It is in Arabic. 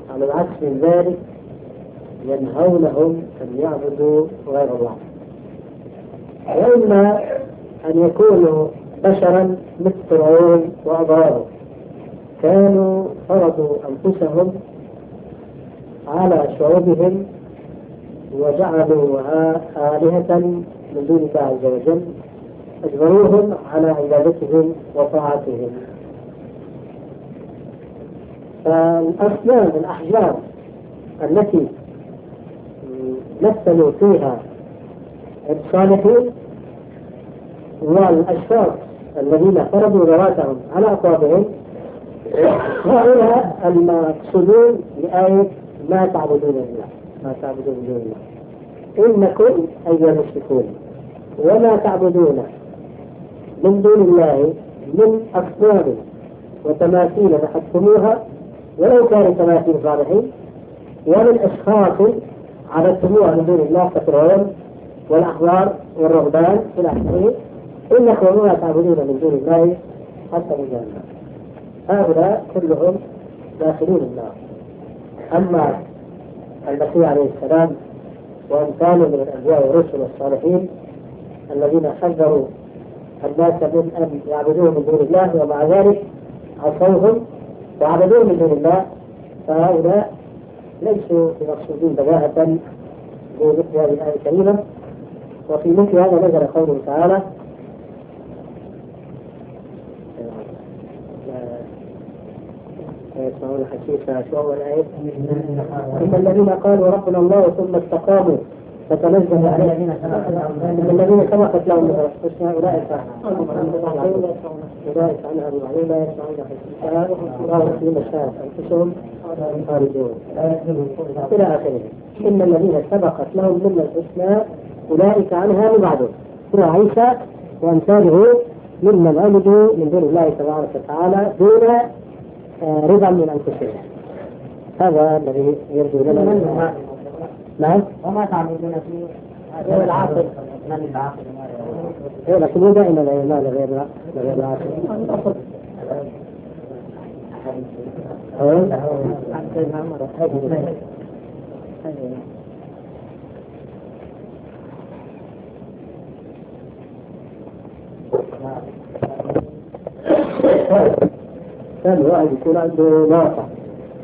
على العكس من ذلك ينهونهم أن يعبدوا غير الله، وإما أن يكونوا بشرا مثل فرعون وأضراره، كانوا فرضوا أنفسهم على شعوبهم وجعلوها آلهة من دون الله عز وجل، أجبروهم على عبادتهم وطاعتهم. فالأصنام الأحجار التي مثلوا فيها الصالحين والأشخاص الذين فرضوا ذواتهم على أقوابهم، هؤلاء المقصودون بآية ما تعبدون الله، ما تعبدون من دون الله إنكم أيها المشركون وما تعبدون من دون الله من أصنام وتماثيل نحتموها ولو كانوا تماثيل صالحين، ومن أشخاص عبدتموها من دون الله كفرعون والأحبار والرهبان إلى آخره، إنكم وما تعبدون من دون الله حتى الجنة. هؤلاء كلهم داخلون النار. أما المسيح عليه السلام وأمثاله من الأنبياء والرسل والصالحين الذين حذروا الناس من أن يعبدوه من دون الله ومع ذلك عصوهم وعبدوه من دون الله، فهؤلاء ليسوا بمقصودين بداهة بمثل هذه الآية الكريمة. وفي مثل هذا نزل قوله تعالى: يسمعون حديثا شو أول آية؟ إن الذين قالوا ربنا الله ثم استقاموا فتنزل عليهم الذين سبقت لهم الحسنى أولئك عنها المعلومة لا يسمعون حديثا وهم في مشاهد أنفسهم خارجون إلى آخره. إن الذين سبقت لهم من الحسنى أولئك عنها مبعدون. سورة عيسى وأمثاله ممن عبدوا من دون الله تبارك وتعالى دون رضا من أنفسهم. هذا الذي يرجو لنا. نعم. وما تعبدون فيه هو العاقل من العاقل. لكن دائما الإيمان غير العاقل. كان واحد يكون عنده ناقة